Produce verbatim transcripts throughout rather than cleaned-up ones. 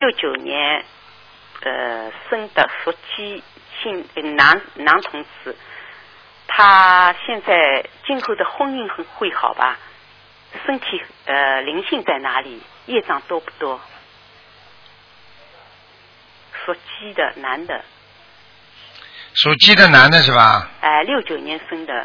六九年呃生的属鸡姓男男同志，他现在今后的婚姻很会好吧？身体呃灵性在哪里？业障多不多？属鸡的男的。 属鸡的男的是吧？ 哎，六九年生的。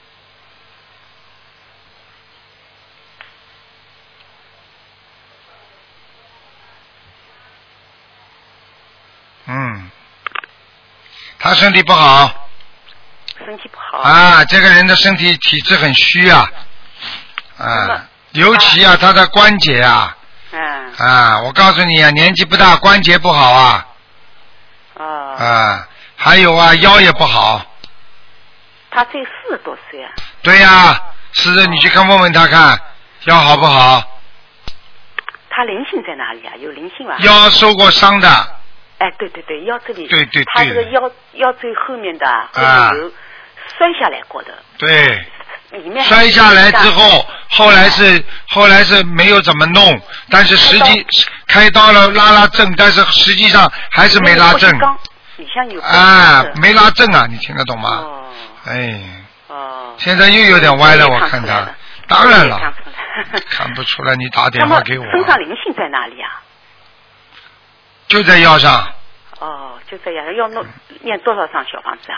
嗯，他身体不好。 身体不好。 啊，这个人的身体体质很虚啊，啊，尤其啊，他的关节啊， 嗯。 啊，我告诉你啊，年纪不大，关节不好啊。 哦。 啊，还有啊，腰也不好。 他才四十多岁啊。 对呀、啊，是的，你去看问问他看，腰好不好？ 他灵性在哪里啊？有灵性吧？ 腰受过伤的。 哎，对对对，腰这里。 对对对。 他这个腰腰最后面的啊， 有摔下来过的。 对。 里面摔下来之后，后来是后来是没有怎么弄，但是实际开刀了拉拉正，但是实际上还是没拉正。 里向有啊，没拉正啊，你听得懂吗？ 哦。 哎。 哦。 现在又有点歪了，我看他。当然了。看不出来，你打电话给我。 身上灵性在哪里啊？ 就在腰上。 哦，就这样，要弄念多少张小房子啊？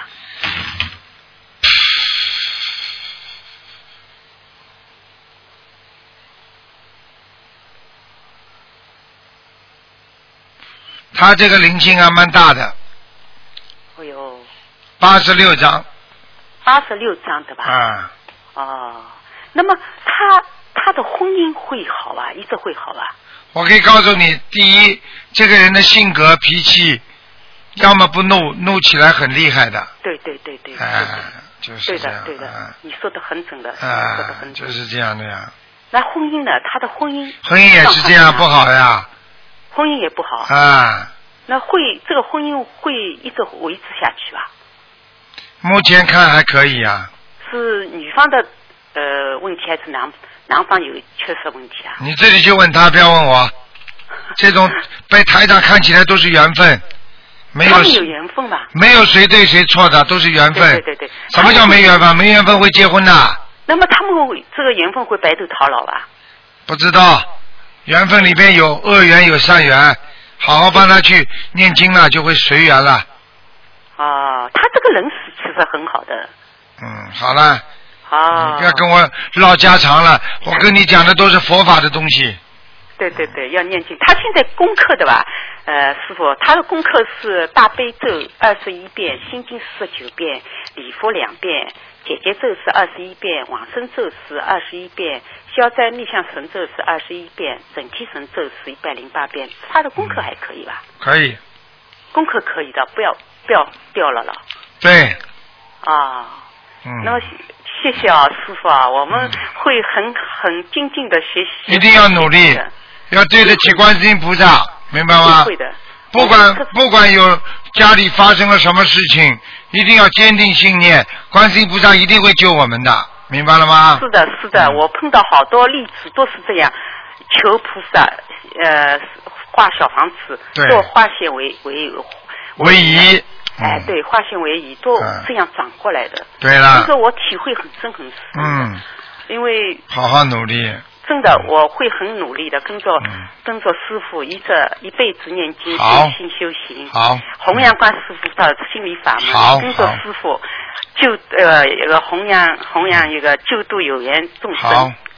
他这个灵性啊，蛮大的。 哎呦。 八十六张。 八十六张的吧？ 啊。 哦，那么他他的婚姻会好吧？一直会好吧？ 我可以告诉你，第一，这个人的性格脾气，要么不怒，怒起来很厉害的。 对对对对。 哎、啊，就是这样。 对的对的， 啊、 你说的很准的。 啊，说的很准。就是这样的呀。 那婚姻呢？他的婚姻。 婚姻也是这样，不好呀。 婚姻也不好。 啊。 那会这个婚姻会一直维持下去吧？ 目前看还可以呀。 是女方的呃问题，还是男男方有缺失问题啊？ 你自己去问他，不要问我。这种被台长看起来都是缘分，没有。 他们有缘分吧？ 没有谁对谁错的，都是缘分。 对对对对。 什么叫没缘分？没缘分会结婚的。 那么他们会这个缘分会白头到老吧？ 不知道，缘分里边有恶缘有善缘，好好帮他去念经了，就会随缘了。 哦，他这个人是其实很好的。 嗯，好了。 哦。 你不要跟我唠家常了，我跟你讲的都是佛法的东西。 对对对，要念经。他现在功课的吧，呃，师傅，他的功课是大悲咒二十一遍，心经四十九遍，礼佛两遍，解结咒是二十一遍，往生咒是二十一遍，消灾逆向神咒是二十一遍，整体神咒是一百零八遍。他的功课还可以吧？ 可以。 功课可以的，不要不要掉了了。 对。 啊。 嗯。 那么谢谢啊，师傅啊，我们会很很精进的学习。 一定要努力。要对得起观世音菩萨，明白吗？ 会的。 不管不管有家里发生了什么事情，一定要坚定信念，观世音菩萨一定会救我们的，明白了吗？ 是的，是的，嗯、我碰到好多例子都是这样，求菩萨，呃，画小房子，做化险为为为宜。 哎，对，化险为夷，都这样转过来的。 对了。 这个我体会很深很深。 嗯。 因为。 好好努力。 真的，我会很努力的，跟着、嗯、跟着师傅，一着一辈子念经、修心修行， 好， 弘扬观师傅的心理法门，跟着师傅，救呃一个弘扬弘扬一个救度有缘众生，